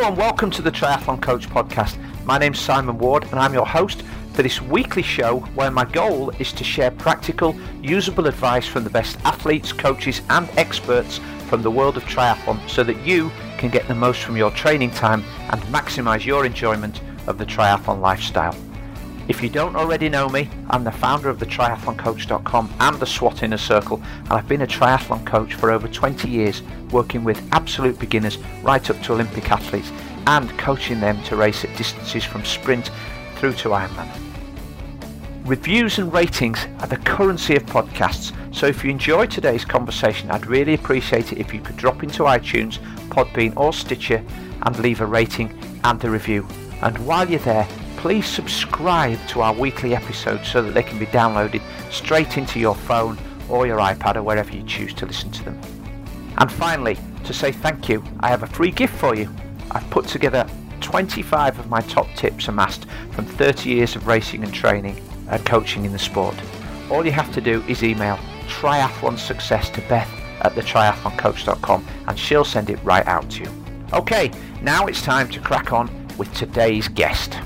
Hello and welcome to the Triathlon Coach Podcast. My name's Simon Ward and I'm your host for this weekly show where my goal is to share practical, usable advice from the best athletes, coaches and experts from the world of triathlon so that you can get the most from your training time and maximise your enjoyment of the triathlon lifestyle. If you don't already know me, I'm the founder of the triathloncoach.com and the SWAT Inner Circle, and I've been a triathlon coach for over 20 years, working with absolute beginners right up to Olympic athletes and coaching them to race at distances from sprint through to Ironman. Reviews and ratings are the currency of podcasts, so if you enjoy today's conversation, I'd really appreciate it if you could drop into iTunes, Podbean or Stitcher and leave a rating and a review. And while you're there, please subscribe to our weekly episodes so that they can be downloaded straight into your phone or your iPad or wherever you choose to listen to them. And finally, to say thank you, I have a free gift for you. I've put together 25 of my top tips amassed from 30 years of racing and training and coaching in the sport. All you have to do is email triathlon success to Beth at thetriathloncoach.com and she'll send it right out to you. Okay, now it's time to crack on with today's guest.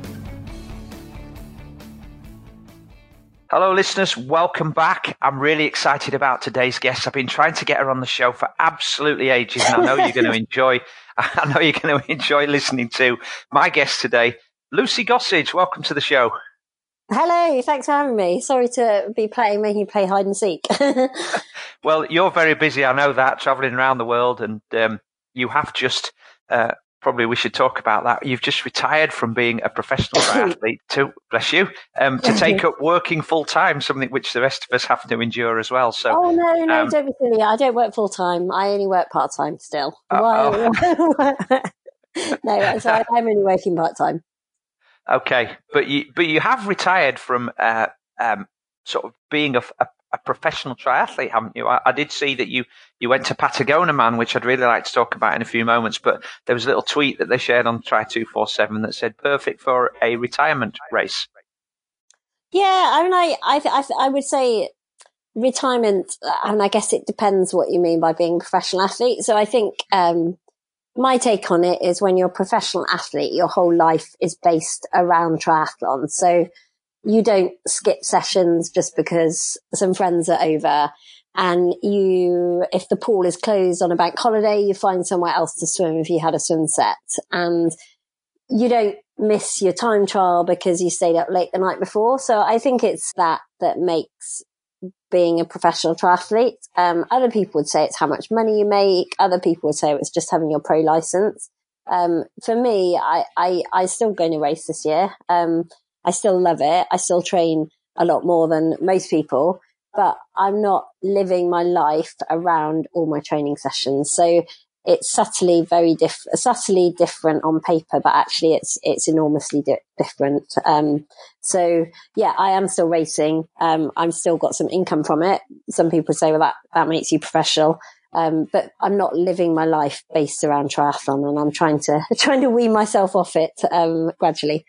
Hello listeners, welcome back. I'm really excited about today's guest. I've been trying to get her on the show for absolutely ages and I know you're going to enjoy listening to my guest today, Lucy Gossage. Welcome to the show. Hello, thanks for having me. Sorry to be making you play hide and seek. Well, you're very busy, I know that, travelling around the world, and you have just, probably we should talk about that. You've just retired from being a professional triathlete to, bless you, to take up working full time, something which the rest of us have to endure as well. So, no, don't be silly. I don't work full time. I only work part time still. No, so I'm only working part time. Okay, but you have retired from sort of being a professional triathlete, haven't you? I did see that you went to Patagonia Man, which I'd really like to talk about in a few moments, but there was a little tweet that they shared on Tri247 that said perfect for a retirement race. Yeah, I mean, I would say retirement, and I guess it depends what you mean by being a professional athlete. So I think my take on it is when you're a professional athlete, your whole life is based around triathlon. So you don't skip sessions just because some friends are over, and if the pool is closed on a bank holiday, you find somewhere else to swim if you had a swim set, and you don't miss your time trial because you stayed up late the night before. So I think it's that makes being a professional triathlete. Other people would say it's how much money you make. Other people would say it's just having your pro license. For me, I still going to race this year. I still love it. I still train a lot more than most people, but I'm not living my life around all my training sessions. So it's subtly different on paper, but actually it's enormously different. So yeah, I am still racing. I'm still got some income from it. Some people say, well, that makes you professional. But I'm not living my life based around triathlon, and I'm trying to wean myself off it, gradually.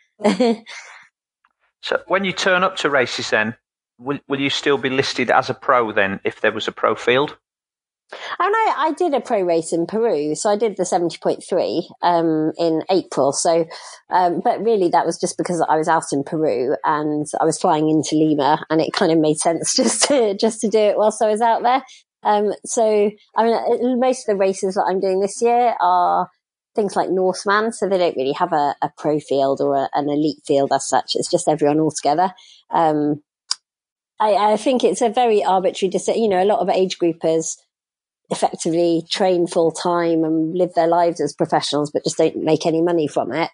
So when you turn up to races then, will you still be listed as a pro then if there was a pro field? And I did a pro race in Peru, so I did the 70.3 in April. So, but really that was just because I was out in Peru and I was flying into Lima, and it kind of made sense just to do it whilst I was out there. So I mean, most of the races that I'm doing this year are things like Norseman, so they don't really have a pro field or an elite field as such. It's just everyone all together. I think it's a very arbitrary decision. A lot of age groupers effectively train full time and live their lives as professionals, but just don't make any money from it.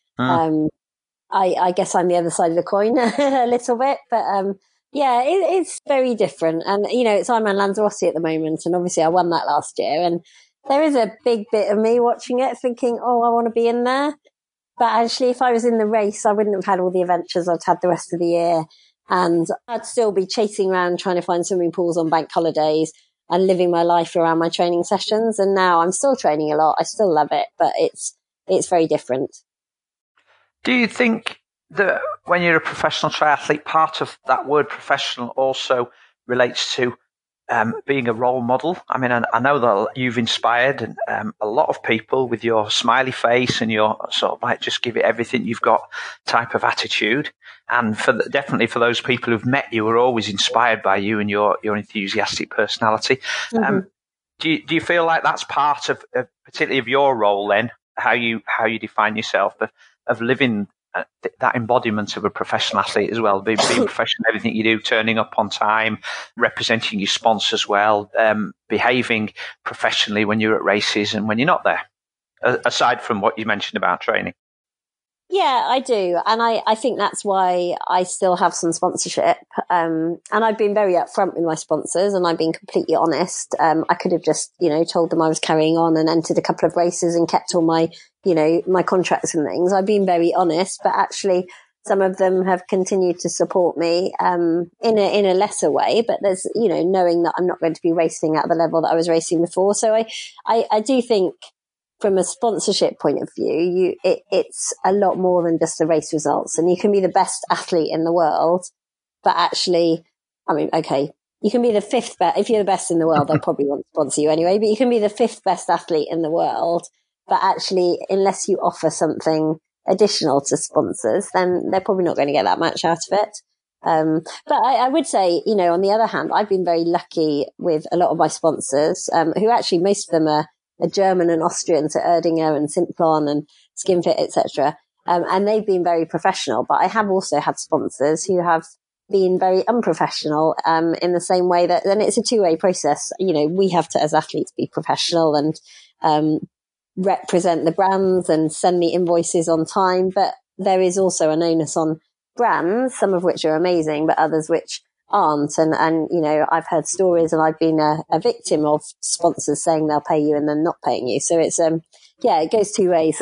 I guess I'm the other side of the coin a little bit, but yeah, it's very different. And it's Ironman Lanzarote at the moment, and obviously I won that last year, and there is a big bit of me watching it thinking, oh, I want to be in there. But actually, if I was in the race, I wouldn't have had all the adventures I'd had the rest of the year. And I'd still be chasing around trying to find swimming pools on bank holidays and living my life around my training sessions. And now I'm still training a lot. I still love it, but it's very different. Do you think that when you're a professional triathlete, part of that word professional also relates to being a role model. I mean, I know that you've inspired a lot of people with your smiley face and your sort of like just give it everything you've got type of attitude. And definitely for those people who've met you are always inspired by you and your enthusiastic personality. Mm-hmm. Do you feel like that's part of particularly of your role then, how you define yourself, of living that embodiment of a professional athlete as well, being professional in everything you do, turning up on time, representing your sponsors well, behaving professionally when you're at races and when you're not there, aside from what you mentioned about training? Yeah, I do. And I think that's why I still have some sponsorship. And I've been very upfront with my sponsors and I've been completely honest. I could have just, told them I was carrying on and entered a couple of races and kept all my, my contracts and things. I've been very honest, but actually some of them have continued to support me, in a lesser way, but there's, knowing that I'm not going to be racing at the level that I was racing before. So I do think, from a sponsorship point of view, it's a lot more than just the race results. And you can be the best athlete in the world, but actually, I mean, okay, you can be the fifth best. If you're the best in the world, they'll probably want to sponsor you anyway, but you can be the fifth best athlete in the world. But actually, unless you offer something additional to sponsors, then they're probably not going to get that much out of it. But I would say, on the other hand, I've been very lucky with a lot of my sponsors, who actually, most of them are German and Austrian, so Erdinger and Simplon and Skinfit, etc. And they've been very professional. But I have also had sponsors who have been very unprofessional, in the same way that then it's a two-way process. We have to, as athletes, be professional and represent the brands and send the invoices on time. But there is also an onus on brands, some of which are amazing, but others which aren't. And I've heard stories and I've been a victim of sponsors saying they'll pay you and then not paying you. So it's, it goes two ways.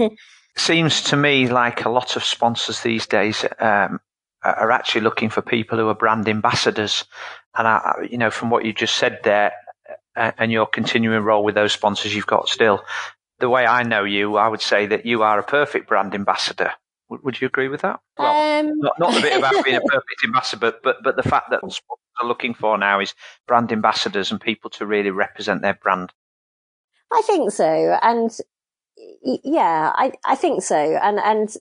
Seems to me like a lot of sponsors these days, are actually looking for people who are brand ambassadors. And from what you just said there, and your continuing role with those sponsors you've got still, the way I know you, I would say that you are a perfect brand ambassador. Would you agree with that? Well, not the bit about being a perfect ambassador, but the fact that sponsors are looking for now is brand ambassadors and people to really represent their brand. I think so. And yeah, I think so. And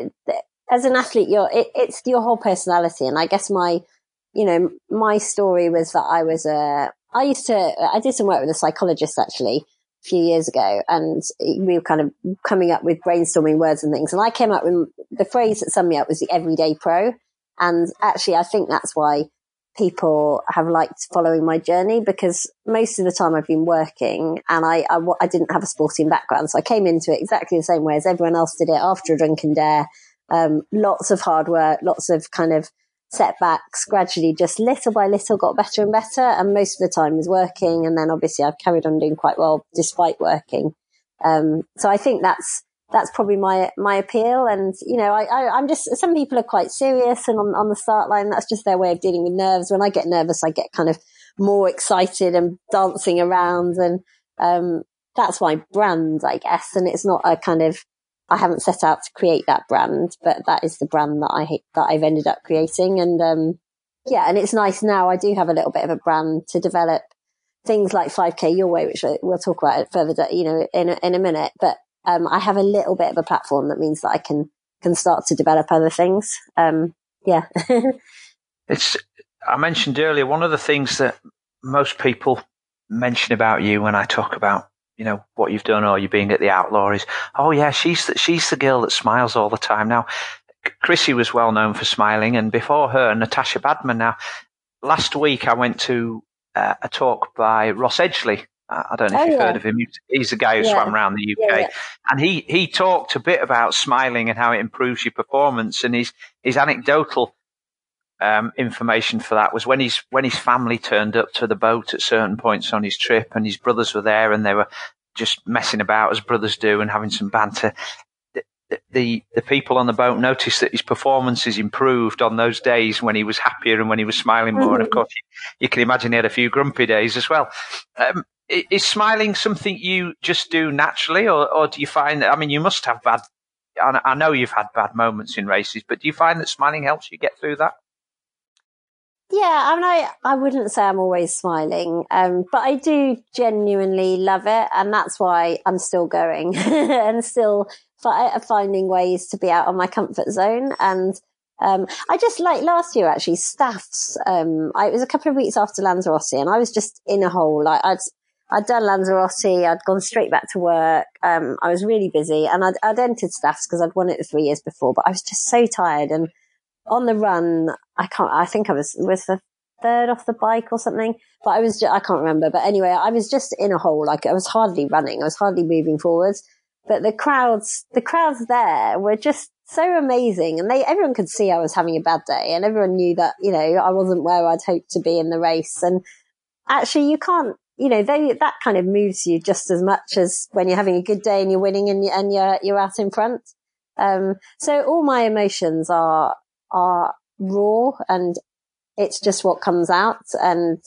as an athlete, it's your whole personality. And I guess my story was that I did some work with a psychologist actually a few years ago, and we were kind of coming up with brainstorming words and things. And I came up with the phrase that summed me up was the everyday pro. And actually, I think that's why people have liked following my journey, because most of the time I've been working and I didn't have a sporting background. So I came into it exactly the same way as everyone else did it after a drunken dare. Lots of hard work, lots of kind of setbacks, gradually just little by little got better and better. And most of the time was working. And then obviously I've carried on doing quite well despite working. So I think that's probably my appeal. And, I'm just, some people are quite serious and on the start line, that's just their way of dealing with nerves. When I get nervous, I get kind of more excited and dancing around. And, that's my brand, I guess. And it's not a kind of, I haven't set out to create that brand, but that is the brand that I've ended up creating. And, and it's nice now. I do have a little bit of a brand to develop things like 5K Your Way, which we'll talk about it further, in a minute. But, I have a little bit of a platform that means that I can start to develop other things. I mentioned earlier, one of the things that most people mention about you when I talk about, what you've done or you being at the Outlaw is, oh yeah, she's the girl that smiles all the time. Now, Chrissy was well known for smiling, and before her, Natasha Badman. Now, last week I went to a talk by Ross Edgley. I don't know if you've heard of him. He's the guy who swam around the UK. And he talked a bit about smiling and how it improves your performance. And his anecdotal information for that was when his family turned up to the boat at certain points on his trip and his brothers were there and they were just messing about as brothers do and having some banter. The people on the boat noticed that his performances improved on those days when he was happier and when he was smiling more. And of course, you can imagine he had a few grumpy days as well. Is smiling something you just do naturally, or do you find that, you must have I know you've had bad moments in races, but do you find that smiling helps you get through that? Yeah, I mean, I wouldn't say I'm always smiling, but I do genuinely love it. And that's why I'm still going and still finding ways to be out of my comfort zone. And I just like last year, actually, Staffs. It was a couple of weeks after Lanzarote and I was just in a hole. Like I'd done Lanzarote, I'd gone straight back to work. I was really busy and I'd entered Staffs because I'd won it the 3 years before, but I was just so tired. And on the run, I think I was the third off the bike or something, but I can't remember. But anyway, I was just in a hole. Like I was hardly running. I was hardly moving forwards, but the crowds there were just so amazing. And everyone could see I was having a bad day and everyone knew that, I wasn't where I'd hoped to be in the race. And actually you can't, that kind of moves you just as much as when you're having a good day and you're winning and you're out in front. So all my emotions are raw and it's just what comes out. And,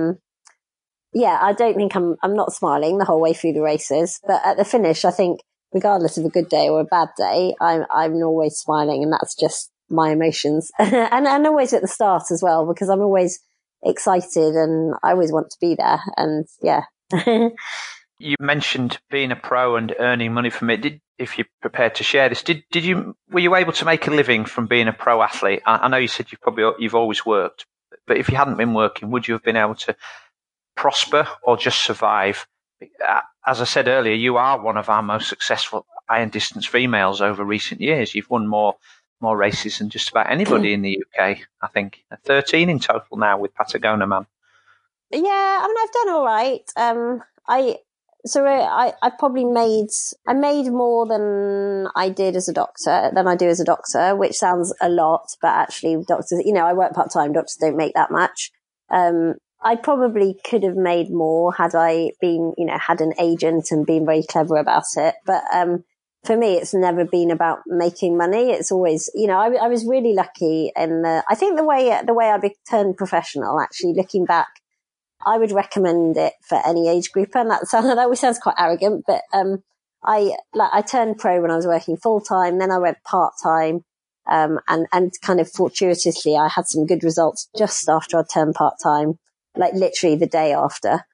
I don't think I'm not smiling the whole way through the races, but at the finish, I think regardless of a good day or a bad day, I'm always smiling and that's just my emotions and always at the start as well, because I'm always excited and I always want to be there. And yeah. You mentioned being a pro and earning money from it. If you're prepared to share this, were you able to make a living from being a pro athlete? I know you said you've always worked, but if you hadn't been working, would you have been able to prosper or just survive? As I said earlier, you are one of our most successful iron distance females over recent years. You've won more races than just about anybody in the UK. I think 13 in total now with Patagonia Man. Yeah, I mean, I've done all right. I probably made more than I did as a doctor, than I do as a doctor, which sounds a lot, but actually doctors, I work part-time, doctors don't make that much. I probably could have made more had I been, had an agent and been very clever about it. But, for me, it's never been about making money. It's always, I was really lucky I think the way I turned professional, actually looking back, I would recommend it for any age group. And that always sounds quite arrogant, but, I turned pro when I was working full time. Then I went part time. And kind of fortuitously, I had some good results just after I turned part time, like literally the day after.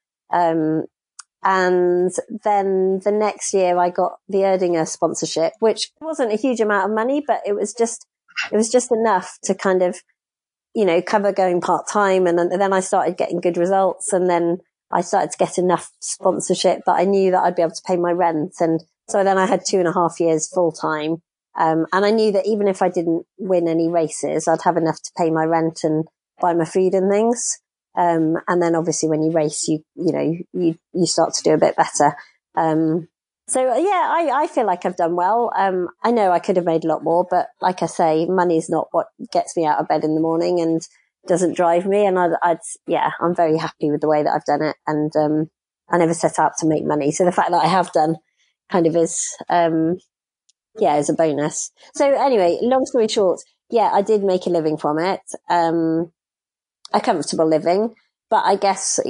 And then the next year I got the Erdinger sponsorship, which wasn't a huge amount of money, but it was just enough to kind of, cover going part time. And then I started getting good results. And then I started to get enough sponsorship that I knew that I'd be able to pay my rent. And so then I had 2.5 years full time. And I knew that even if I didn't win any races, I'd have enough to pay my rent and buy my food and things. And then obviously when you race, you start to do a bit better. I feel like I've done well. I know I could have made a lot more, but like I say, money's not what gets me out of bed in the morning and doesn't drive me. And I'm very happy with the way that I've done it. And, I never set out to make money. So the fact that I have done kind of is a bonus. So anyway, long story short, I did make a living from it. A comfortable living, but I guess,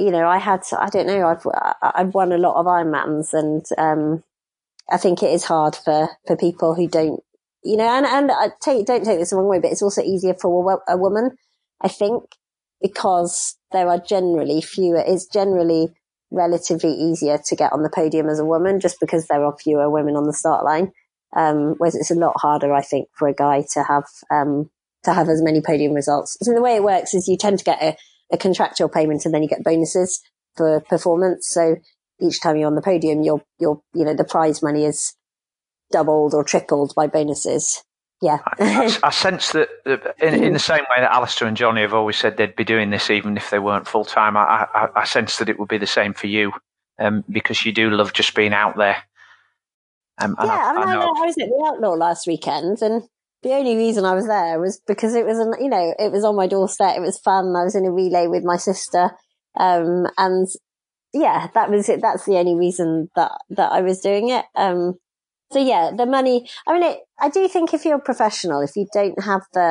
I've won a lot of Ironmans and, I think it is hard for people who don't, don't take this the wrong way, but it's also easier for a woman, I think, because there are generally fewer, it's generally relatively easier to get on the podium as a woman just because there are fewer women on the start line. Whereas it's a lot harder, I think, for a guy to have as many podium results. So the way it works is you tend to get a contractual payment and then you get bonuses for performance. So each time you're on the podium, the prize money is doubled or tripled by bonuses. Yeah. I sense that in the same way that Alistair and Johnny have always said they'd be doing this even if they weren't full time, I sense that it would be the same for you, because you do love just being out there. I was at the Outlaw last weekend, and the only reason I was there was because it was it was on my doorstep. It was fun. I was in a relay with my sister, and that was it. That's the only reason that I was doing it. The money. I mean, I do think if you're a professional, if you don't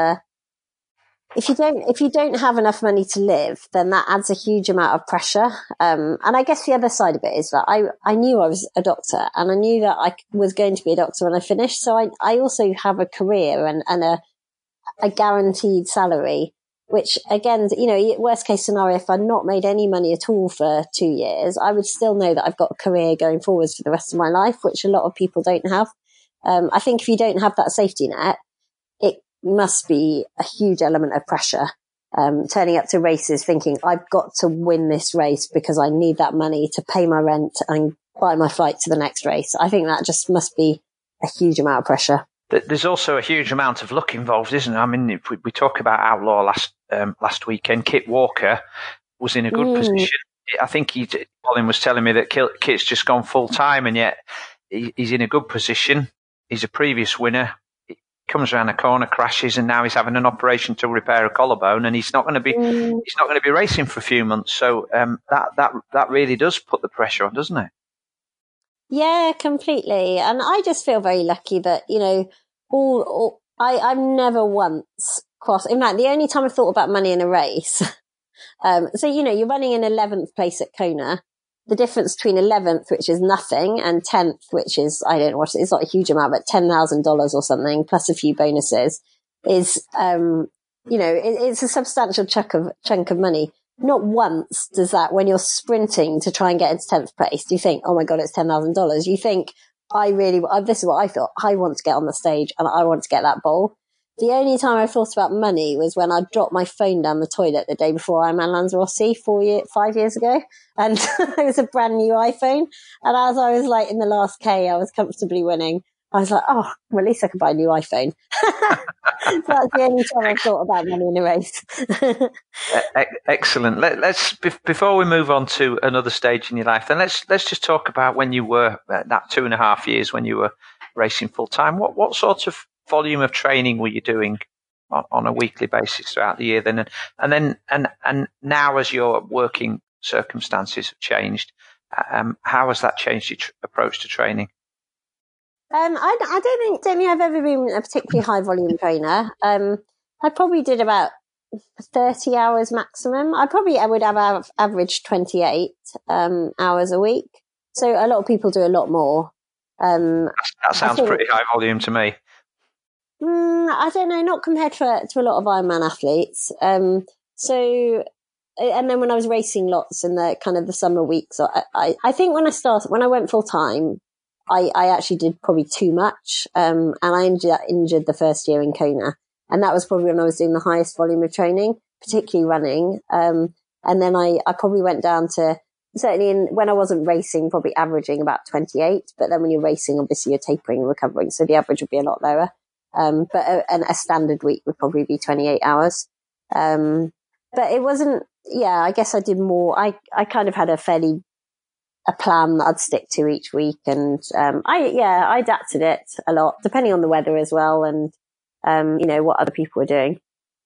have enough money to live, then that adds a huge amount of pressure. And I guess the other side of it is that I knew I was a doctor and I knew that I was going to be a doctor when I finished. So I also have a career and a guaranteed salary which again, you know, worst case scenario, if I'd not made any money at all for 2 years, I would still know that I've got a career going forwards for the rest of my life, which a lot of people don't have. I think if you don't have that safety net, it must be a huge element of pressure. Turning up to races thinking I've got to win this race because I need that money to pay my rent and buy my flight to the next race. I think that just must be a huge amount of pressure. There's also a huge amount of luck involved, isn't there? I mean, if we talk about Outlaw last weekend, Kit Walker was in a good position. I think Colin was telling me that Kit's just gone full time, and yet he's in a good position. He's a previous winner. He comes around a corner, crashes, and now he's having an operation to repair a collarbone, and he's not going to be racing for a few months. So that really does put the pressure on, doesn't it? Yeah, completely. And I just feel very lucky that, you know, I've never once crossed. In fact, the only time I've thought about money in a race. So, you know, you're running in 11th place at Kona. The difference between 11th, which is nothing, and 10th, which is, I don't know what, it's not a huge amount, but $10,000 or something, plus a few bonuses, is, you know, it's a substantial chunk of money. Not once does that, when you're sprinting to try and get into 10th place, do you think, oh my God, it's $10,000. You think, this is what I thought. I want to get on the stage and I want to get that bowl. The only time I thought about money was when I dropped my phone down the toilet the day before Ironman Lanzarote 5 years ago. And it was a brand new iPhone. And as I was like in the last K, I was comfortably winning. I was like, oh, well, at least I can buy a new iPhone. So that's the only time I've thought about money in a race. Excellent. Let's before we move on to another stage in your life, then let's just talk about when you were that 2.5 years when you were racing full time. What sort of volume of training were you doing on a weekly basis throughout the year? Then and now, as your working circumstances have changed, how has that changed your approach to training? I don't think I've ever been a particularly high volume trainer. I probably did about 30 hours maximum. I would have averaged 28 hours a week. So a lot of people do a lot more. That sounds pretty high volume to me. I don't know, not compared to a lot of Ironman athletes. So, and then when I was racing lots in the kind of the summer weeks, I think when I went full time, I actually did probably too much. And I injured the first year in Kona. And that was probably when I was doing the highest volume of training, particularly running. And then I probably went down to, certainly when I wasn't racing, probably averaging about 28. But then when you're racing, obviously you're tapering and recovering. So the average would be a lot lower. But a standard week would probably be 28 hours. But it wasn't, I guess I did more. I kind of had a plan that I'd stick to each week. And, I adapted it a lot, depending on the weather as well. And, what other people were doing.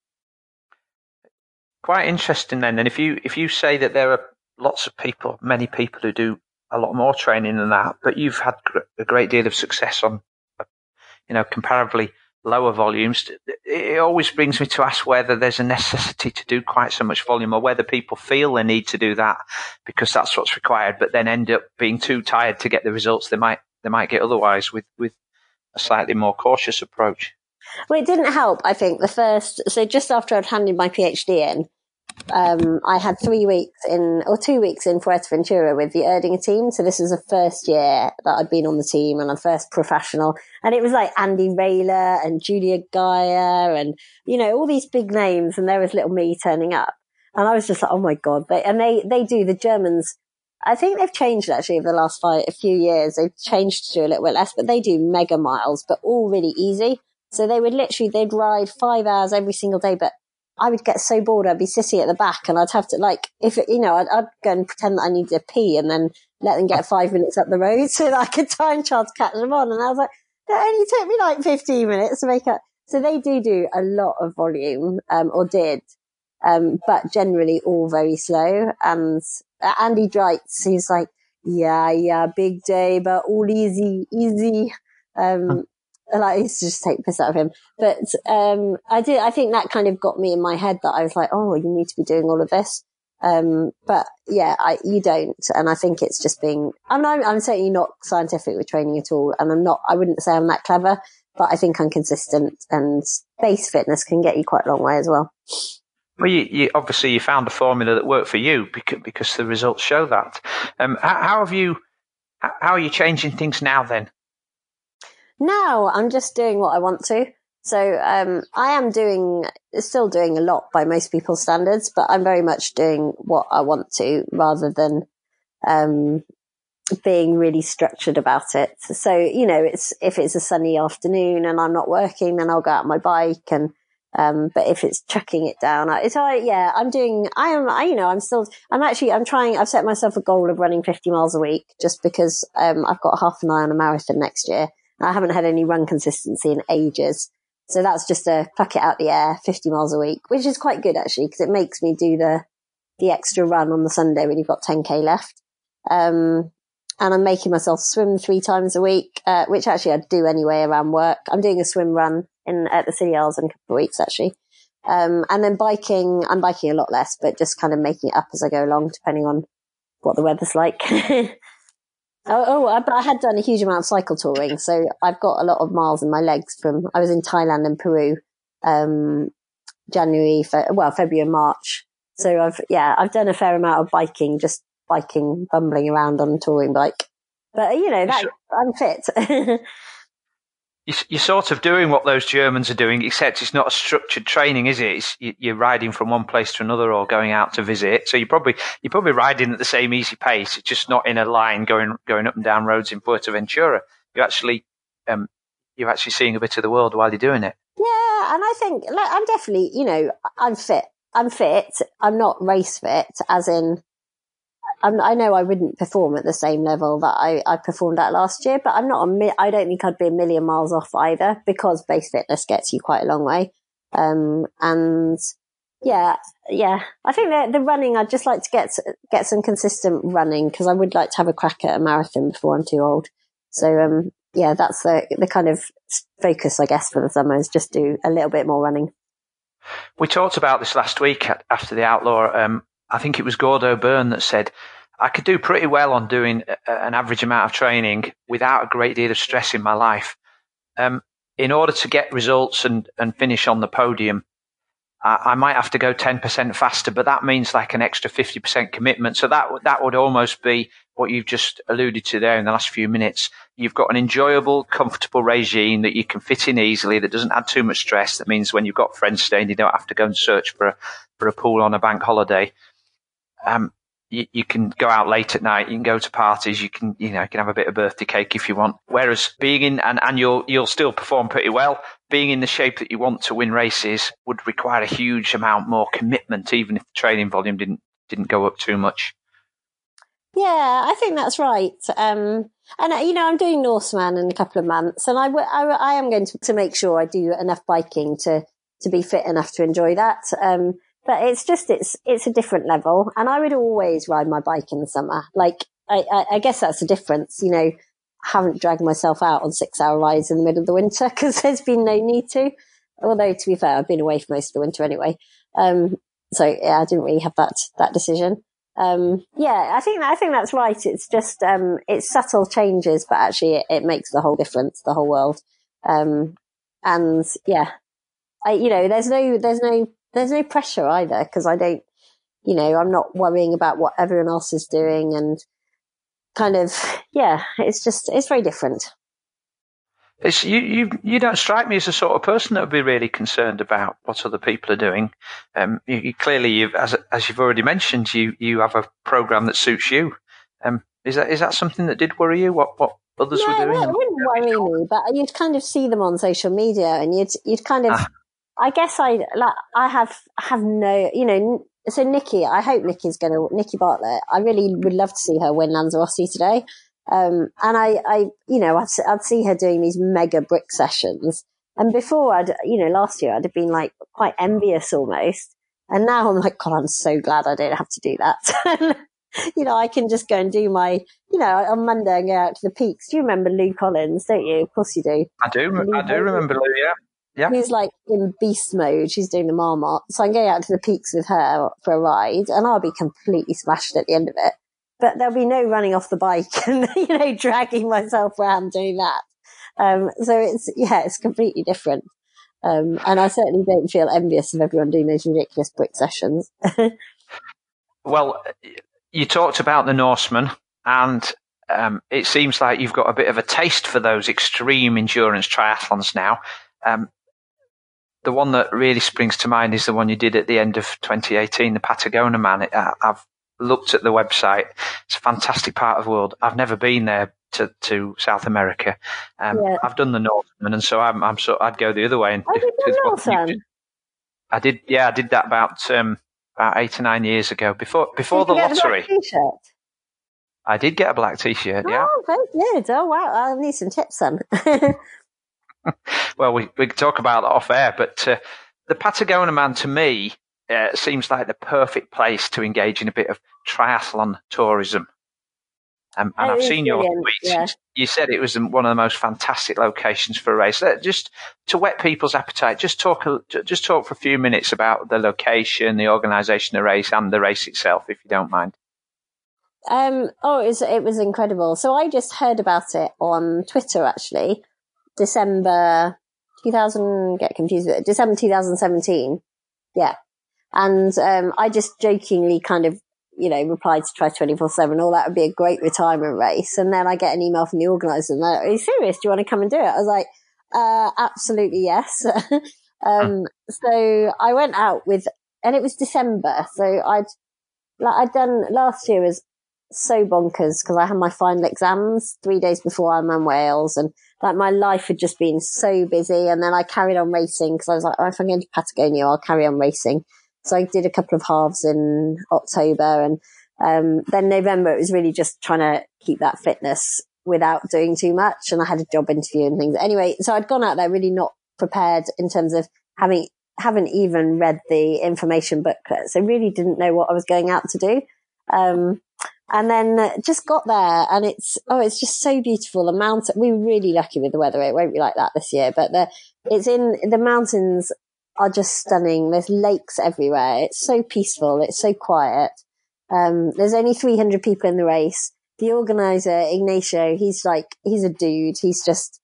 Quite interesting then. And if you say that there are many people who do a lot more training than that, but you've had a great deal of success on, comparably lower volumes, it always brings me to ask whether there's a necessity to do quite so much volume, or whether people feel they need to do that because that's what's required, but then end up being too tired to get the results they might get otherwise with a slightly more cautious approach. Well, it didn't help, I think, so just after I'd handed my PhD in, I had 2 weeks in Fuerteventura with the Erdinger team. So this was the first year that I'd been on the team and I'm first professional. And it was like Andy Rayler and Julia Gaia and, all these big names. And there was little me turning up. And I was just like, oh my God. They do, the Germans, I think they've changed actually over the last a few years. They've changed to do a little bit less, but they do mega miles, but all really easy. So they'd ride 5 hours every single day, but I would get so bored. I'd be sitting at the back and I'd have to I'd go and pretend that I needed to pee and then let them get 5 minutes up the road so that I could time trial to catch them on. And I was like, it only took me like 15 minutes to make up. So they do a lot of volume, or did, but generally all very slow. And Andy Dreitz, he's like, yeah, big day, but all easy. I used to just take the piss out of him. But I think that kind of got me in my head that I was like, oh, you need to be doing all of this. But yeah, you don't. And I think it's just I'm certainly not scientific with training at all. And I wouldn't say I'm that clever, but I think I'm consistent, and base fitness can get you quite a long way as well. Well, you obviously you found a formula that worked for you because the results show that. How are you changing things now then? Now I'm just doing what I want to. So I am still doing a lot by most people's standards, but I'm very much doing what I want to rather than being really structured about it. So, if it's a sunny afternoon and I'm not working, then I'll go out on my bike and but if it's chucking it down, I'm trying, I've set myself a goal of running 50 miles a week just because, I've got half an eye on a marathon next year. I haven't had any run consistency in ages. So that's just a pluck it out the air, 50 miles a week, which is quite good actually, because it makes me do the extra run on the Sunday when you've got 10k left. And I'm making myself swim 3 times a week, which actually I'd do anyway around work. I'm doing a swim run at the City Isles in a couple of weeks actually. And then biking, I'm biking a lot less, but just kind of making it up as I go along, depending on what the weather's like. But I had done a huge amount of cycle touring, so I've got a lot of miles in my legs I was in Thailand and Peru, February and March. So I've done a fair amount of biking, just biking, bumbling around on a touring bike. But I'm fit. You're sort of doing what those Germans are doing, except it's not a structured training, is it? You're riding from one place to another or going out to visit. So you're probably riding at the same easy pace. It's just not in a line going up and down roads in Fuerteventura. You're actually seeing a bit of the world while you're doing it. Yeah, and I think I'm definitely, I'm fit. I'm fit. I'm not race fit, as in. I know I wouldn't perform at the same level that I performed at last year, but I don't think I'd be a million miles off either, because base fitness gets you quite a long way. And yeah, I think that the running, I'd just like to get some consistent running, because I would like to have a crack at a marathon before I'm too old. So, that's the kind of focus, I guess, for the summer, is just do a little bit more running. We talked about this last week after the Outlaw. I think it was Gordo Byrne that said, I could do pretty well on doing an average amount of training without a great deal of stress in my life. In order to get results and finish on the podium, I might have to go 10% faster, but that means like an extra 50% commitment. So that would almost be what you've just alluded to there in the last few minutes. You've got an enjoyable, comfortable regime that you can fit in easily, that doesn't add too much stress. That means when you've got friends staying, you don't have to go and search for a pool on a bank holiday. You can go out late at night, you can go to parties, you can have a bit of birthday cake if you want. Whereas being in, and you'll still perform pretty well, being in the shape that you want to win races would require a huge amount more commitment, even if the training volume didn't go up too much. Yeah, I think that's right. And I'm doing Norseman in a couple of months, and I am going to make sure I do enough biking to be fit enough to enjoy that. But it's a different level. And I would always ride my bike in the summer. Like, I guess that's the difference. I haven't dragged myself out on 6-hour rides in the middle of the winter because there's been no need to. Although, to be fair, I've been away for most of the winter anyway. So yeah, I didn't really have that decision. I think that's right. It's just, it's subtle changes, but actually it makes the whole difference, the whole world. And yeah, there's no pressure either, because I don't, I'm not worrying about what everyone else is doing, and kind of, it's very different. It's, you don't strike me as the sort of person that would be really concerned about what other people are doing. Clearly, as you've already mentioned, you have a program that suits you. Is that something that did worry you? What others were doing? No, it wouldn't worry me, but you'd kind of see them on social media, and you'd kind of. I guess I have no, so Nikki, I hope Nikki Bartlett, I really would love to see her win Lanzarote today. And I'd see her doing these mega brick sessions. And before last year I'd have been like quite envious almost. And now I'm like, God, I'm so glad I don't have to do that. I can just go and do my, on Monday and go out to the peaks. Do you remember Lou Collins? Don't you? Of course you do. I do remember Lou, yeah. Yeah. He's like in beast mode. She's doing the Marmot. So I'm going out to the peaks with her for a ride, and I'll be completely smashed at the end of it. But there'll be no running off the bike and, dragging myself around doing that. So it's completely different. And I certainly don't feel envious of everyone doing those ridiculous brick sessions. Well, you talked about the Norseman, and it seems like you've got a bit of a taste for those extreme endurance triathlons now. The one that really springs to mind is the one you did at the end of 2018, the Patagonia Man. I've looked at the website. It's a fantastic part of the world. I've never been there to South America. I've done the Northman, and so I'd go the other way. And I did that about 8 or 9 years ago, before the lottery. I did get a black t-shirt. Yeah. Oh, very good. Oh wow, I'll need some tips then. Well, we can talk about that off air, but the Patagonia Man to me seems like the perfect place to engage in a bit of triathlon tourism. And I've seen your tweets. Yeah. You said it was one of the most fantastic locations for a race. Just to whet people's appetite, just talk for a few minutes about the location, the organisation of the race, and the race itself, if you don't mind. It was incredible. So I just heard about it on Twitter, actually. December 2017. Yeah. And I just jokingly kind of, replied to Try 24/7, that would be a great retirement race. And then I get an email from the organizer and they're like, are you serious? Do you want to come and do it? I was like, absolutely yes. So I went out and it was December. So I'd done, last year was so bonkers because I had my final exams 3 days before Ironman Wales, and my life had just been so busy. And then I carried on racing because I was like, if I'm going to Patagonia, I'll carry on racing. So I did a couple of halves in October, and then November, it was really just trying to keep that fitness without doing too much. And I had a job interview and things. Anyway, so I'd gone out there really not prepared in terms of haven't even read the information booklet. So really didn't know what I was going out to do. And then just got there, and it's just so beautiful. The mountain, we were really lucky with the weather. It won't be like that this year, but the mountains are just stunning. There's lakes everywhere. It's so peaceful. It's so quiet. There's only 300 people in the race. The organizer, Ignacio, he's a dude. He's just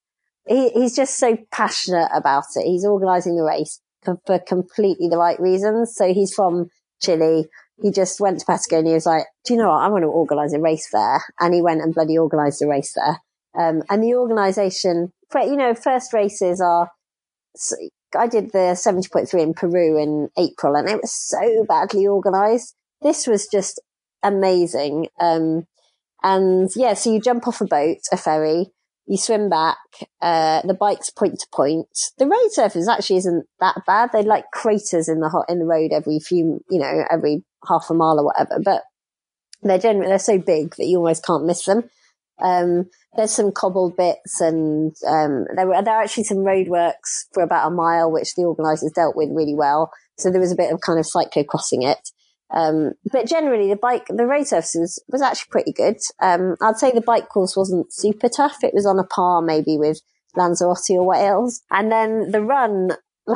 so passionate about it. He's organizing the race for completely the right reasons. So he's from Chile. He just went to Patagonia. He was like, do you know what? I want to organize a race there. And he went and bloody organized a race there. And the organization, first races are, I did the 70.3 in Peru in April, and it was so badly organized. This was just amazing. So you jump off a ferry, you swim back, the bike's point to point. The road surface actually isn't that bad. They like craters in the road every every half a mile or whatever, but they're so big that you almost can't miss them. There's some cobbled bits, and there are actually some roadworks for about a mile, which the organisers dealt with really well. So there was a bit of kind of cyclo-crossing it. But generally the road surface was actually pretty good. I'd say the bike course wasn't super tough. It was on a par maybe with Lanzarote or Wales. And then the run,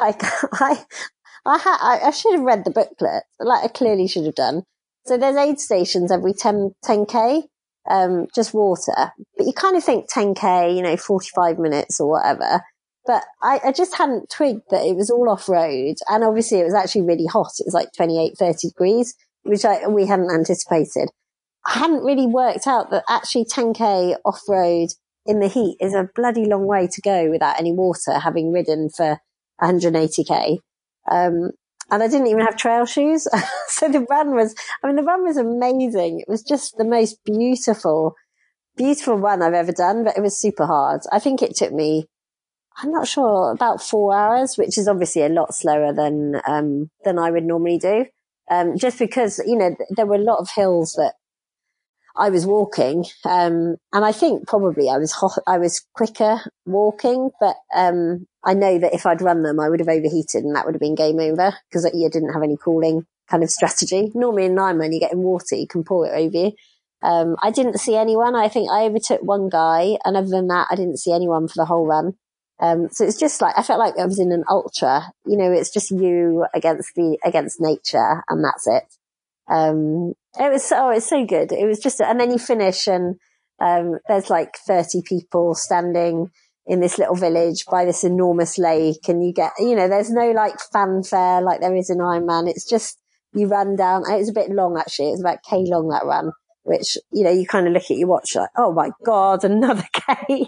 I should have read the booklet. I clearly should have done. So there's aid stations every 10k, just water. But you kind of think 10k, 45 minutes or whatever. But I just hadn't twigged that it was all off-road. And obviously it was actually really hot. It was like 28, 30 degrees, which we hadn't anticipated. I hadn't really worked out that actually 10k off-road in the heat is a bloody long way to go without any water, having ridden for 180k. And I didn't even have trail shoes. So the run was amazing. It was just the most beautiful run I've ever done, but it was super hard. I think it took me, I'm not sure, about 4 hours, which is obviously a lot slower than I would normally do. Just because, there were a lot of hills that I was walking. And I think probably I was quicker walking, but, I know that if I'd run them, I would have overheated and that would have been game over because you didn't have any cooling kind of strategy. Normally in Ironman, you get in water, you can pour it over you. I didn't see anyone. I think I overtook one guy, and other than that, I didn't see anyone for the whole run. So it's just I felt like I was in an ultra, it's just you against nature, and that's it. It's so good. It was just, and then you finish and, there's 30 people standing in this little village by this enormous lake, and you get, there's no like fanfare like there is in Ironman. It's just, you run down. It was a bit long actually. It was about K long, that run, which, you kind of look at your watch like, oh my God, another K.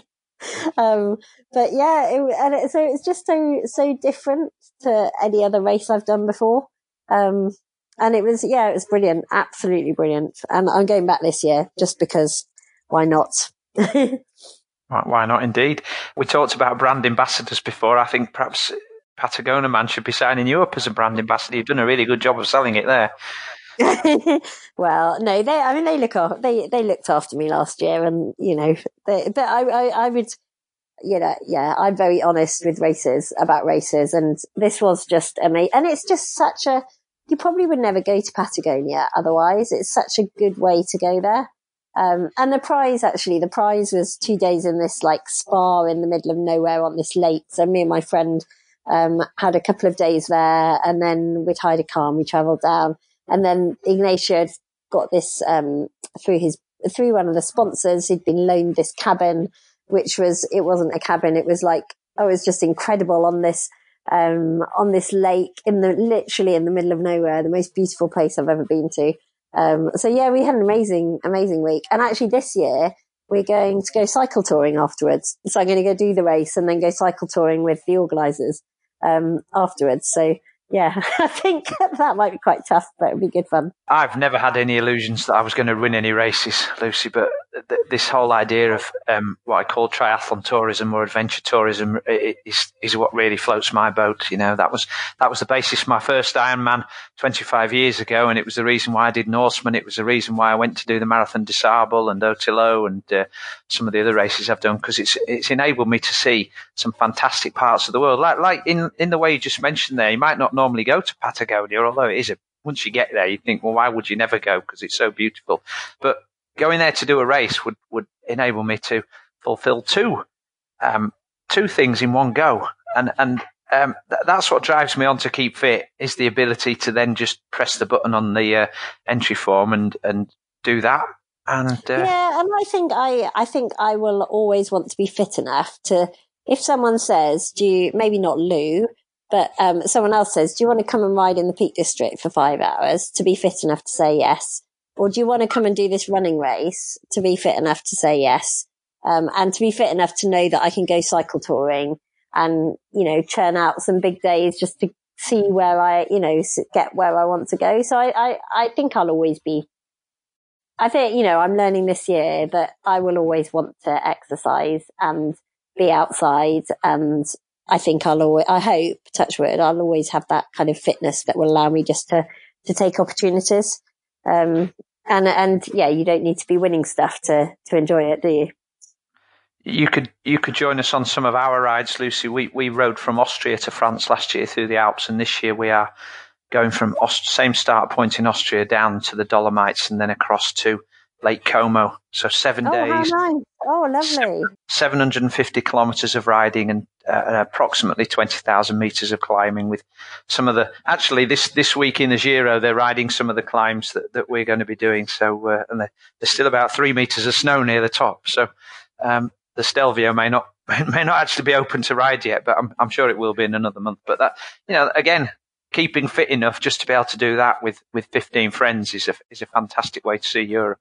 But yeah, so it's just so different to any other race I've done before. And it was brilliant. Absolutely brilliant. And I'm going back this year just because why not? Why not indeed? We talked about brand ambassadors before. I think perhaps Patagonia Man should be signing you up as a brand ambassador. You've done a really good job of selling it there. Well, no, they looked after me last year, and but I would, I'm very honest with about races, and this was just amazing. And it's just you probably would never go to Patagonia otherwise. It's such a good way to go there. And the prize was 2 days in this like spa in the middle of nowhere on this lake. So me and my friend, had a couple of days there, and then we'd hired a car and we travelled down. And then Ignacio had got this, through one of the sponsors, he'd been loaned this cabin, it wasn't a cabin. It was like, it was just incredible on this lake literally in the middle of nowhere, the most beautiful place I've ever been to. So yeah, we had an amazing, amazing week. And actually this year we're going to go cycle touring afterwards. So I'm going to go do the race and then go cycle touring with the organisers, afterwards. So yeah, I think that might be quite tough, but it'll be good fun. I've never had any illusions that I was going to win any races, Lucy, but this whole idea of what I call triathlon tourism or adventure tourism is what really floats my boat. That was the basis of my first Ironman 25 years ago, and it was the reason why I did Norseman. It was the reason why I went to do the Marathon des Sables and Otillo and some of the other races I've done, because it's enabled me to see some fantastic parts of the world. Like in the way you just mentioned there, you might not normally go to Patagonia, although it is once you get there, you think, well, why would you never go? Because it's so beautiful. But going there to do a race would enable me to fulfill two things in one go. And that's what drives me on to keep fit, is the ability to then just press the button on the entry form and do that. And yeah, and I think I will always want to be fit enough to, if someone says, maybe not Lou, but someone else says, do you want to come and ride in the Peak District for 5 hours, to be fit enough to say yes? Or do you want to come and do this running race, to be fit enough to say yes? And to be fit enough to know that I can go cycle touring and, churn out some big days just to see where I, get where I want to go. So I think I'll always be, I'm learning this year that I will always want to exercise and be outside, and I think I hope, touch wood, I'll always have that kind of fitness that will allow me just to take opportunities. And yeah, you don't need to be winning stuff to enjoy it, do you? You could join us on some of our rides, Lucy. We rode from Austria to France last year through the Alps, and this year we are going from same start point in Austria down to the Dolomites and then across to Lake Como. So 7 days. How nice. Oh, lovely. 750 kilometres of riding and approximately 20,000 metres of climbing, with some of actually this week in the Giro, they're riding some of the climbs that we're going to be doing. So, and there's still about 3 metres of snow near the top. So, the Stelvio may not actually be open to ride yet, but I'm sure it will be in another month. But that, again, keeping fit enough just to be able to do that with 15 friends is a fantastic way to see Europe.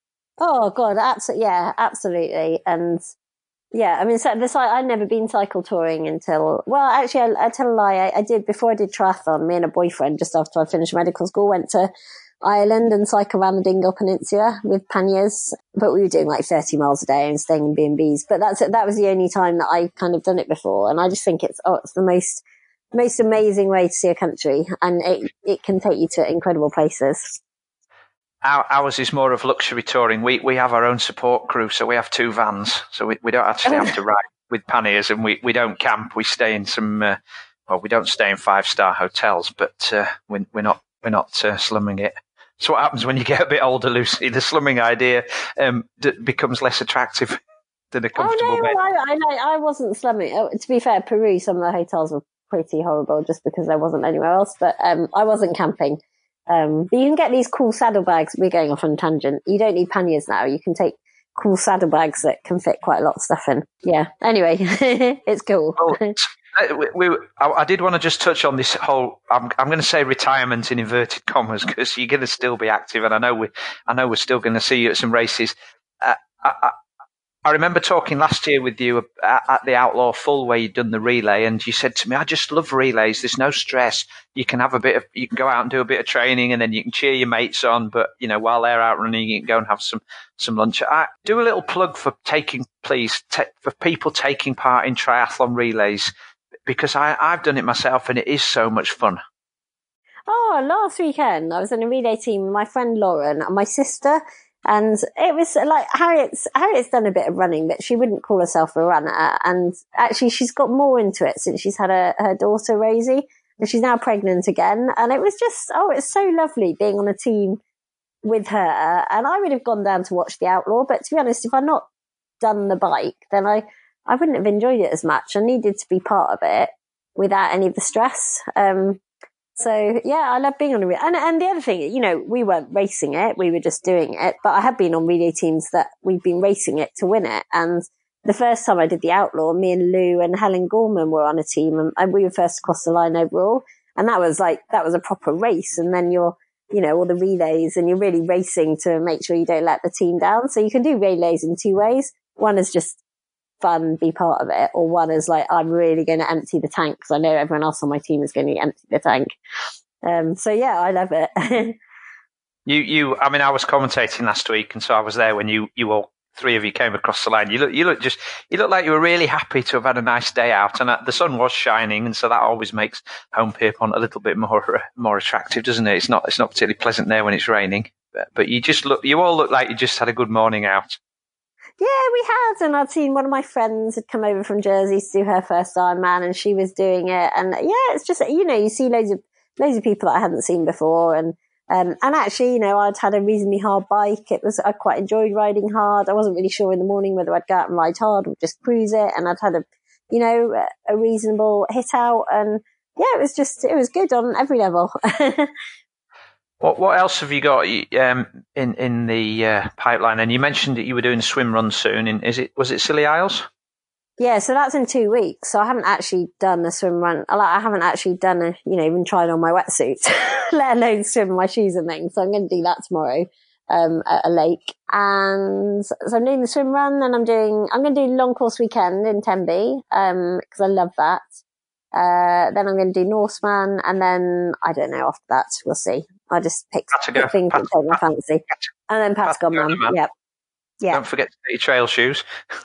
Oh God, absolutely. And yeah, I mean, so I'd never been cycle touring until, well, actually, I tell a lie. I did, before I did triathlon, me and a boyfriend, just after I finished medical school, went to Ireland and cycle around the Dingle Peninsula with panniers, but we were doing like 30 miles a day and staying in B&Bs. But that was the only time that I kind of done it before. And I just think it's the most amazing way to see a country, and it can take you to incredible places. Ours is more of luxury touring. We have our own support crew, so we have 2 vans, so we don't actually have to ride with panniers, and we don't camp. We stay in some, we don't stay in 5-star hotels, but we're not slumming it. So what happens when you get a bit older, Lucy? The slumming idea becomes less attractive than a comfortable bed. I wasn't slumming. To be fair, Peru, some of the hotels were pretty horrible just because there wasn't anywhere else. But I wasn't camping. But you can get these cool saddlebags. We're going off on a tangent. You don't need panniers now. You can take cool saddlebags that can fit quite a lot of stuff in. Yeah. Anyway, it's cool. Well, I did want to just touch on this whole. I'm going to say retirement in inverted commas because you're going to still be active, and I know we're still going to see you at some races. I remember talking last year with you at the Outlaw Full where you'd done the relay, and you said to me, "I just love relays. There's no stress. You can you can go out and do a bit of training, and then you can cheer your mates on. But while they're out running, you can go and have some lunch." I do a little plug for for people taking part in triathlon relays, because I've done it myself, and it is so much fun. Oh, last weekend I was in a relay team with my friend Lauren and my sister. And it was like Harriet's done a bit of running, but she wouldn't call herself a runner. And actually, she's got more into it since she's had her daughter Rosie, and she's now pregnant again. And it was just, it's so lovely being on a team with her. And I would have gone down to watch the Outlaw, but to be honest, if I'd not done the bike, then I wouldn't have enjoyed it as much. I needed to be part of it without any of the stress. So yeah, I love being on a relay. And the other thing, we weren't racing it, we were just doing it. But I have been on relay teams that we've been racing it to win it. And the first time I did the Outlaw, me and Lou and Helen Gorman were on a team, and we were first across the line overall. And that was a proper race. And then you're, all the relays, and you're really racing to make sure you don't let the team down. So you can do relays in two ways. One is just fun, be part of it, or one is like, I'm really going to empty the tank because I know everyone else on my team is going to empty the tank. So yeah, I love it. I was commentating last week, and so I was there when you all three of you came across the line. You look like you were really happy to have had a nice day out, and the sun was shining, and so that always makes home Pierpont a little bit more attractive, doesn't it? It's not particularly pleasant there when it's raining, but you all look like you just had a good morning out. Yeah, we had, and I'd seen one of my friends had come over from Jersey to do her first Ironman, and she was doing it. And yeah, it's just, you see loads of people that I hadn't seen before. And actually, I'd had a reasonably hard bike. I quite enjoyed riding hard. I wasn't really sure in the morning whether I'd go out and ride hard or just cruise it. And I'd had a reasonable hit out. And yeah, it was good on every level. What else have you got in the pipeline? And you mentioned that you were doing a swim run soon. Was it Scilly Isles? Yeah, so that's in 2 weeks. So I haven't actually done a swim run. I haven't actually done even tried on my wetsuit, let alone swim in my shoes and things. So I'm going to do that tomorrow at a lake. And so I'm doing the swim run, and I'm going to do long course weekend in Tenby because I love that. Then I'm going to do Norseman, and then I don't know after that. We'll see. I just pick things that take my fancy. And then Patagon Man. Yep. Yeah. Don't forget to take your trail shoes.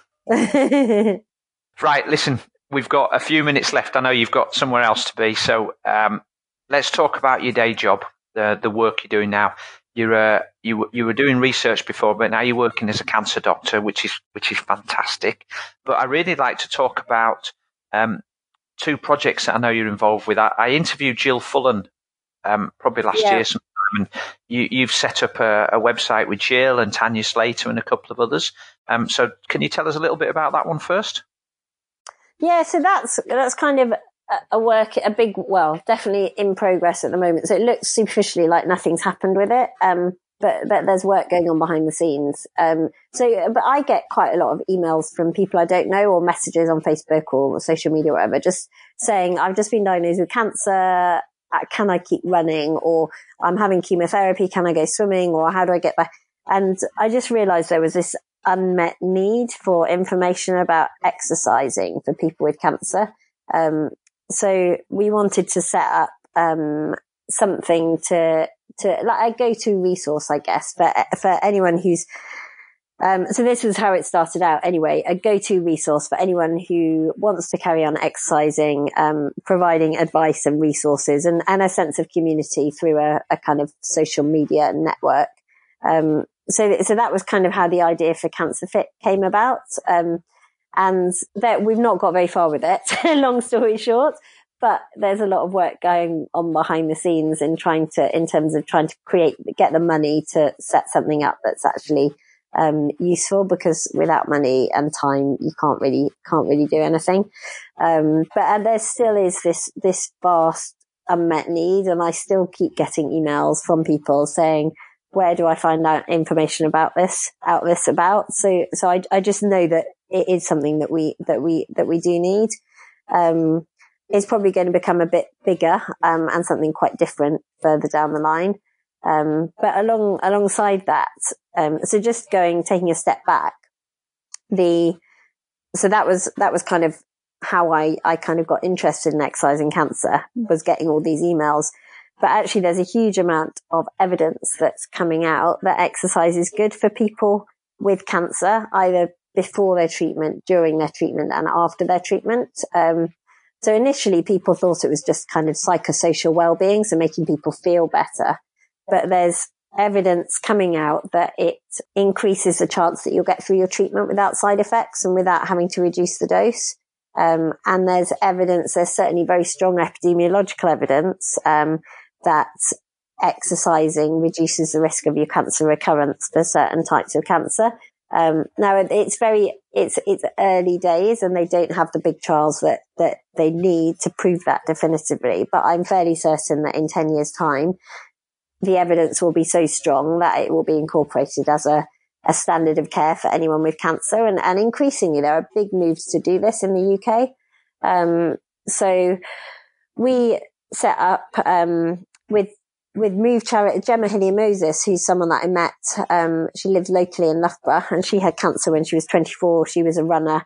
Right, listen, we've got a few minutes left. I know you've got somewhere else to be, so let's talk about your day job, the work you're doing now. You were doing research before, but now you're working as a cancer doctor, which is fantastic. But I really like to talk about two projects that I know you're involved with. I interviewed Jill Fullen probably last year sometime, and you've set up a website with Jill and Tanya Slater and a couple of others. So can you tell us a little bit about that one first? Yeah, so that's kind of definitely in progress at the moment. So it looks superficially like nothing's happened with it. But there's work going on behind the scenes. But I get quite a lot of emails from people I don't know, or messages on Facebook or social media or whatever, just saying, I've just been diagnosed with cancer. Can I keep running? Or I'm having chemotherapy. Can I go swimming? Or how do I get back? And I just realized there was this unmet need for information about exercising for people with cancer. So we wanted to set up, something to like a go-to resource, I guess, for anyone who's, so this was how it started out anyway, a go-to resource for anyone who wants to carry on exercising, providing advice and resources and a sense of community through a kind of social media network. So that was kind of how the idea for Cancer Fit came about. And that we've not got very far with it, long story short, but there's a lot of work going on behind the scenes in terms of trying to get the money to set something up that's actually, useful, because without money and time, you can't really do anything. But there still is this vast unmet need. And I still keep getting emails from people saying, where do I find out information about this? So I just know that it is something that we do need. It's probably going to become a bit bigger, and something quite different further down the line. But alongside that, so just taking a step back, so that was kind of how I kind of got interested in exercise and cancer, was getting all these emails. But actually there's a huge amount of evidence that's coming out that exercise is good for people with cancer, either before their treatment, during their treatment, and after their treatment. So initially people thought it was just kind of psychosocial well-being, so making people feel better. But there's evidence coming out that it increases the chance that you'll get through your treatment without side effects and without having to reduce the dose. And there's certainly very strong epidemiological evidence, that exercising reduces the risk of your cancer recurrence for certain types of cancer. Now it's early days and they don't have the big trials that they need to prove that definitively. But I'm fairly certain that in 10 years' time, the evidence will be so strong that it will be incorporated as a standard of care for anyone with cancer. And increasingly, there are big moves to do this in the UK. So we set up, with Move Charity, Gemma Hillier-Moses, who's someone that I met. She lives locally in Loughborough and she had cancer when she was 24. She was a runner,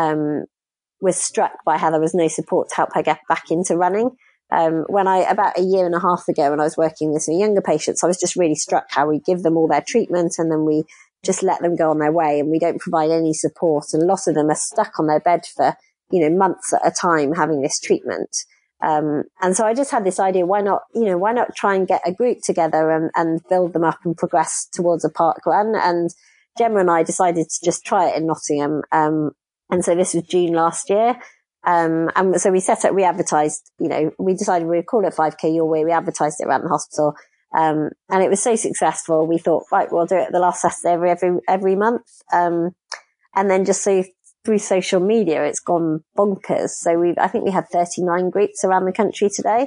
was struck by how there was no support to help her get back into running. About a year and a half ago, when I was working with some younger patients, I was just really struck how we give them all their treatment and then we just let them go on their way and we don't provide any support. And a lot of them are stuck on their bed for, months at a time having this treatment. And so I just had this idea, why not try and get a group together and build them up and progress towards a park run. And Gemma and I decided to just try it in Nottingham. And so this was June last year. And so we advertised, we decided we'd call it 5K Your Way. We advertised it around the hospital. And it was so successful. We thought, right, we'll do it the last Saturday every month. And then just through social media, it's gone bonkers. So I think we had 39 groups around the country today.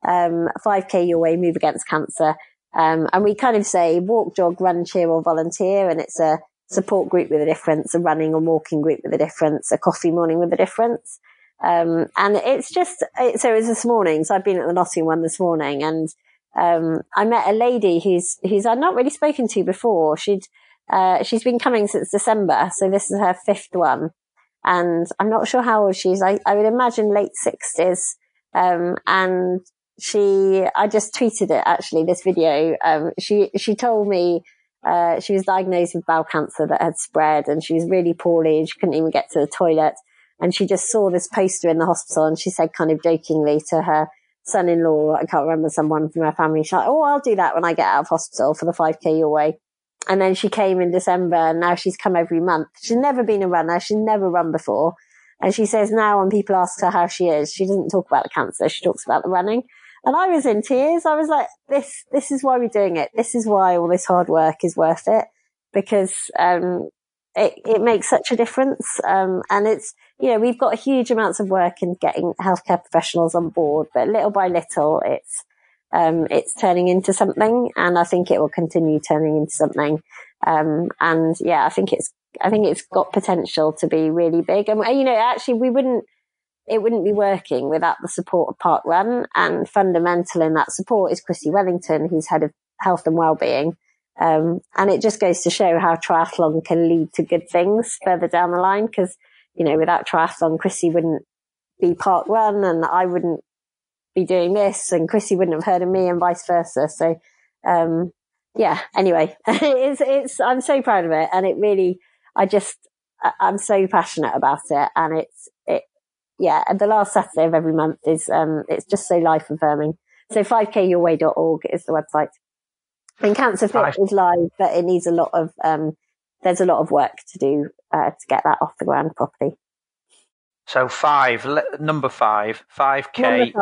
5K Your Way, Move Against Cancer. And we kind of say walk, jog, run, cheer or volunteer. And it's a support group with a difference, a running and walking group with a difference, a coffee morning with a difference. And it's just, so it was this morning. So I've been at the Nottingham one this morning and, I met a lady who's I'd not really spoken to before. She's been coming since December. So this is her 5th one. And I'm not sure how old she is. I would imagine late 60s. And I just tweeted it actually, this video. She told me, she was diagnosed with bowel cancer that had spread and she was really poorly and she couldn't even get to the toilet. And she just saw this poster in the hospital and she said kind of jokingly to her son-in-law, I can't remember, someone from her family, she's like, oh, I'll do that when I get out of hospital for the 5K Your Way. And then she came in December and now she's come every month. She's never been a runner. She's never run before. And she says now when people ask her how she is, she doesn't talk about the cancer. She talks about the running. And I was in tears. I was like, this is why we're doing it. This is why all this hard work is worth it, because, it makes such a difference. And it's, we've got huge amounts of work in getting healthcare professionals on board, but little by little, it's turning into something, and I think it will continue turning into something. And yeah, I think it's got potential to be really big. And, actually it wouldn't be working without the support of Park Run, and fundamental in that support is Chrissy Wellington, who's head of health and wellbeing. And it just goes to show how triathlon can lead to good things further down the line. Cause, without triathlon, Chrissy wouldn't be Park Run and I wouldn't be doing this and Chrissy wouldn't have heard of me and vice versa. So, yeah, anyway, I'm so proud of it. And it really, I'm so passionate about it. And and the last Saturday of every month is, it's just so life affirming. So 5kyourway.org is the website. And Cancer Fit is live, but it needs there's a lot of work to do, to get that off the ground properly. So number 5, 5K.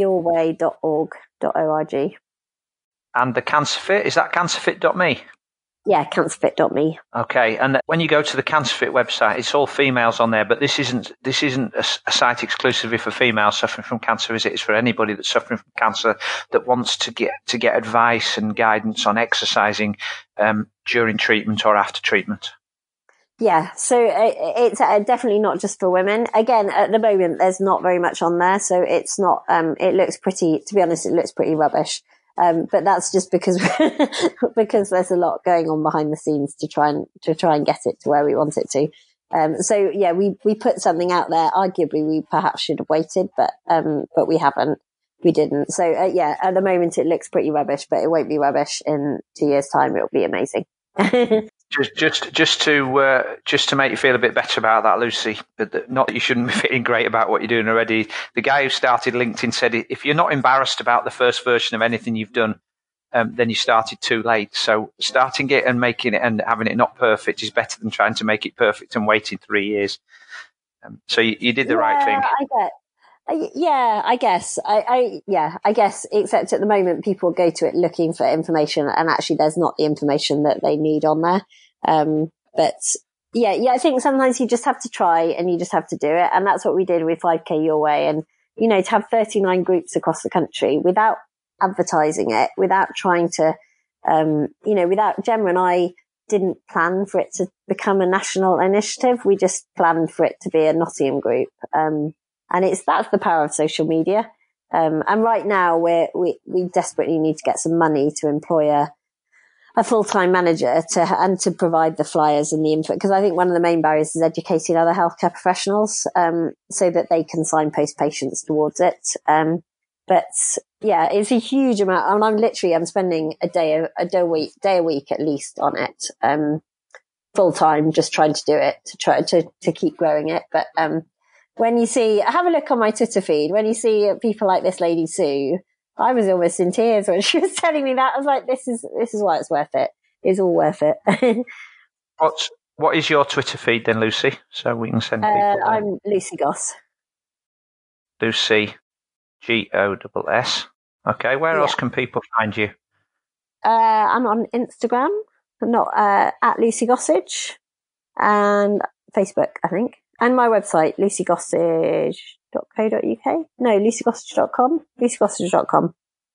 5kyourway.org. And the Cancer Fit, is that cancerfit.me? Yeah, cancerfit.me. Okay, and when you go to the CancerFit website, it's all females on there, but this isn't a site exclusively for females suffering from cancer, is it? It's for anybody that's suffering from cancer that wants to get advice and guidance on exercising during treatment or after treatment. Yeah, so it's definitely not just for women. Again, at the moment, there's not very much on there, so it's not. It looks pretty. To be honest, it looks pretty rubbish. But that's just because because there's a lot going on behind the scenes to try and get it to where we want it to. So yeah, we put something out there. Arguably, we perhaps should have waited, but we haven't. We didn't. So yeah, at the moment, it looks pretty rubbish, but it won't be rubbish in 2 years' time. It'll be amazing. Just to make you feel a bit better about that, Lucy, but not that you shouldn't be feeling great about what you're doing already. The guy who started LinkedIn said, if you're not embarrassed about the first version of anything you've done, then you started too late. So starting it and making it and having it not perfect is better than trying to make it perfect and waiting 3 years. So you did the right thing. I guess. I guess, except at the moment people go to it looking for information and actually there's not the information that they need on there. But yeah, I think sometimes you just have to try and you just have to do it. And that's what we did with 5K Your Way. And, to have 39 groups across the country without advertising it, without trying to, without Gemma and I didn't plan for it to become a national initiative. We just planned for it to be a Nottingham group. And that's the power of social media. And right now we desperately need to get some money to employ a full-time manager to provide the flyers and the info. Because I think one of the main barriers is educating other healthcare professionals, so that they can signpost patients towards it. But yeah, it's a huge amount. And I'm spending a day a week at least on it, full time, just trying to do it, to try to keep growing it. But, when you have a look on my Twitter feed, when you see people like this lady Sue, I was almost in tears when she was telling me that. I was like, this is why it's worth it. It's all worth it. What is your Twitter feed then, Lucy? So we can send people. I'm Lucy Goss. Lucy, Goss. Okay, where else can people find you? I'm on Instagram, not at Lucy Gossage, and Facebook, I think. And my website, lucygossage.co.uk. No, lucygossage.com. lucygossage.com.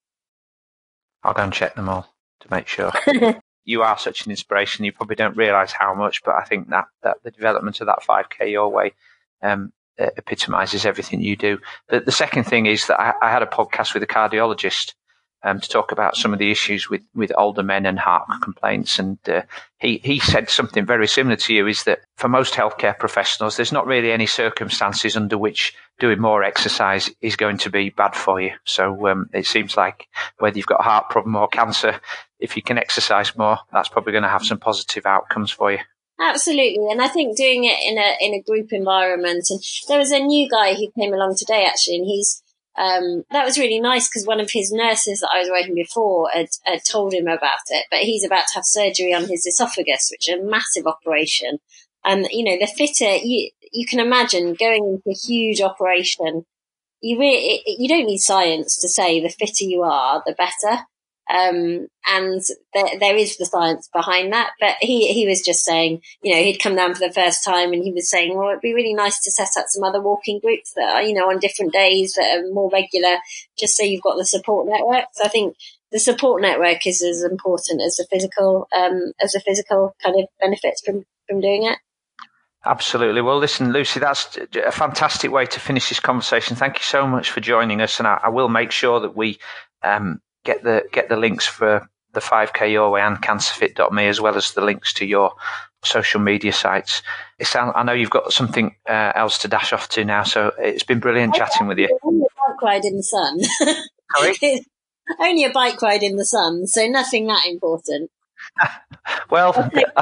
I'll go and check them all to make sure. You are such an inspiration. You probably don't realise how much, but I think that the development of that 5K Your Way epitomises everything you do. The second thing is that I had a podcast with a cardiologist to talk about some of the issues with older men and heart complaints. And he said something very similar to you, is that for most healthcare professionals, there's not really any circumstances under which doing more exercise is going to be bad for you. So it seems like whether you've got a heart problem or cancer, if you can exercise more, that's probably going to have some positive outcomes for you. Absolutely. And I think doing it in a group environment, and there was a new guy who came along today actually, and he's that was really nice because one of his nurses that I was working before had told him about it, but he's about to have surgery on his esophagus, which is a massive operation. And, the fitter, you can imagine going into a huge operation, you don't need science to say the fitter you are, the better. And there is the science behind that, but he was just saying, he'd come down for the first time and he was saying, well, it'd be really nice to set up some other walking groups that are, on different days that are more regular, just so you've got the support network. So I think the support network is as important as the physical kind of benefits from doing it. Absolutely. Well, listen, Lucy, that's a fantastic way to finish this conversation. Thank you so much for joining us. And I will make sure that we, get the links for the 5K Your Way and cancerfit.me, as well as the links to your social media sites. I know you've got something else to dash off to now, so it's been brilliant chatting with you. Only a bike ride in the sun. Sorry? Only a bike ride in the sun, so nothing that important. Well, I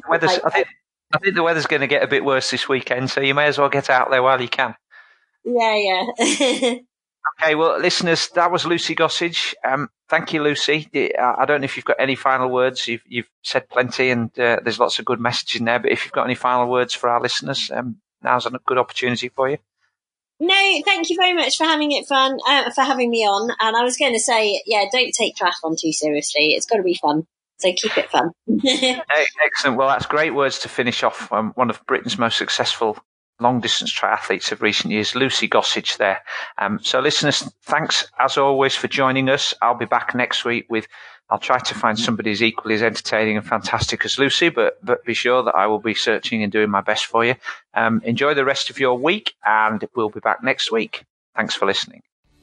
think the weather's going to get a bit worse this weekend, so you may as well get out there while you can. Yeah. Okay, well, listeners, that was Lucy Gossage. Thank you, Lucy. I don't know if you've got any final words. You've said plenty, and there's lots of good messages in there. But if you've got any final words for our listeners, now's a good opportunity for you. No, thank you very much for having me on. And I was going to say, don't take triathlon too seriously. It's got to be fun. So keep it fun. Excellent. Well, that's great words to finish off. One of Britain's most successful long-distance triathletes of recent years, Lucy Gossage there. So listeners, thanks as always for joining us. I'll be back next week I'll try to find somebody who's equally as entertaining and fantastic as Lucy, but be sure that I will be searching and doing my best for you. Enjoy the rest of your week, and we'll be back next week. Thanks for listening.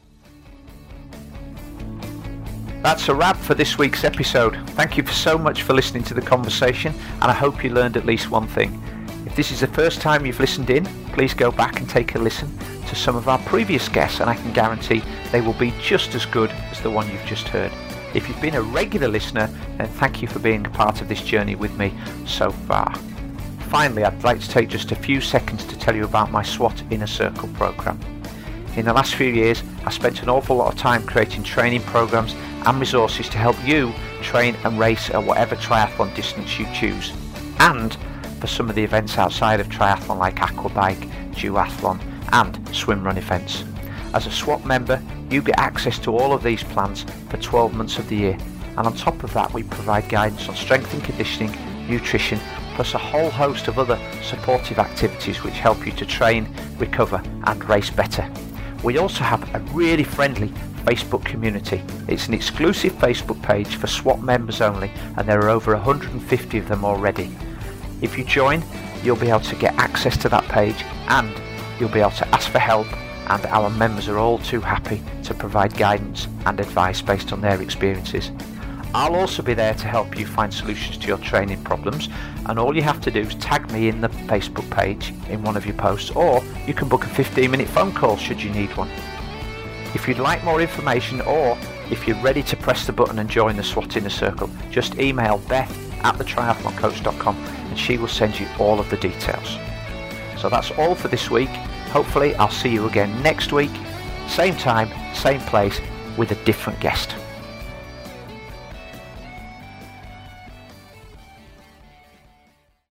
That's a wrap for this week's episode. Thank you so much for listening to the conversation, and I hope you learned at least one thing. If this is the first time you've listened in, please go back and take a listen to some of our previous guests, and I can guarantee they will be just as good as the one you've just heard. If you've been a regular listener, then thank you for being a part of this journey with me so far. Finally, I'd like to take just a few seconds to tell you about my SWAT Inner Circle program. In the last few years, I've spent an awful lot of time creating training programs and resources to help you train and race at whatever triathlon distance you choose, and for some of the events outside of triathlon like aquabike, duathlon and swim run events. As a SWAT member, you get access to all of these plans for 12 months of the year, and on top of that we provide guidance on strength and conditioning, nutrition, plus a whole host of other supportive activities which help you to train, recover and race better. We also have a really friendly Facebook community. It's an exclusive Facebook page for SWAT members only, and there are over 150 of them already. If you join, you'll be able to get access to that page, and you'll be able to ask for help, and our members are all too happy to provide guidance and advice based on their experiences. I'll also be there to help you find solutions to your training problems, and all you have to do is tag me in the Facebook page in one of your posts, or you can book a 15-minute phone call should you need one. If you'd like more information, or if you're ready to press the button and join the SWAT Inner Circle, just email beth@thetriathloncoach.com and she will send you all of the details. So that's all for this week. Hopefully I'll see you again next week, same time, same place, with a different guest.